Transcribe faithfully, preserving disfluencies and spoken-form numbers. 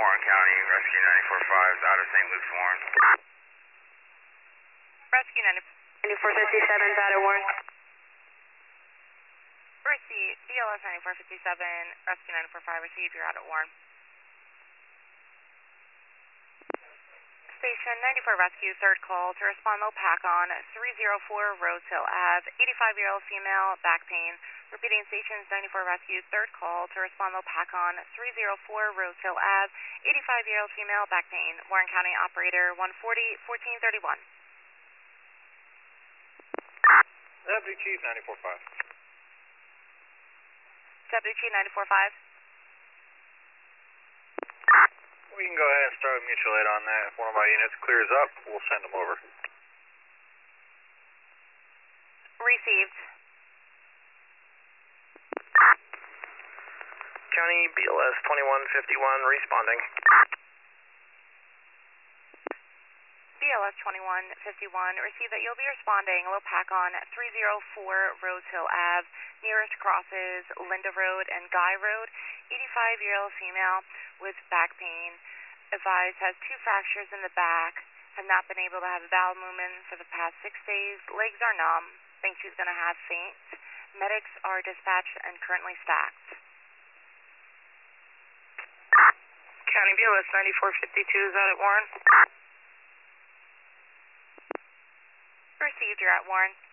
Warren County, Rescue ninety-four five is out of Saint Luke's, Warren. Rescue ninety-four fifty-seven is out of Warren. Receive, B L S ninety-four fifty-seven, Rescue ninety-four five, receive, you're out at Warren. Station ninety-four Rescue, third call to respond low pack on three oh four Rose Hill Ave, eighty-five-year-old female, back pain. Repeating stations ninety-four Rescue, third call to respond low pack on three oh four Rose Hill Ave, eighty-five-year-old female, back pain. Warren County operator one forty, fourteen thirty-one. Deputy Chief ninety-four five. Deputy Chief ninety-four five. We can go ahead and start a mutual aid on that. If one of my units clears up, we'll send them over. Received. County B L S twenty-one fifty-one responding. B L S twenty-one fifty-one, receive that you'll be responding low pack on three oh four Rose Hill Ave, nearest crosses Linda Road and Guy Road, eighty-five-year-old female with back pain. Advised has two fractures in the back, have not been able to have a bowel movement for the past six days, legs are numb, think she's going to have faint. Medics are dispatched and currently stacked. County B L S ninety-four fifty-two is out at Warren. Received, you're at Warren.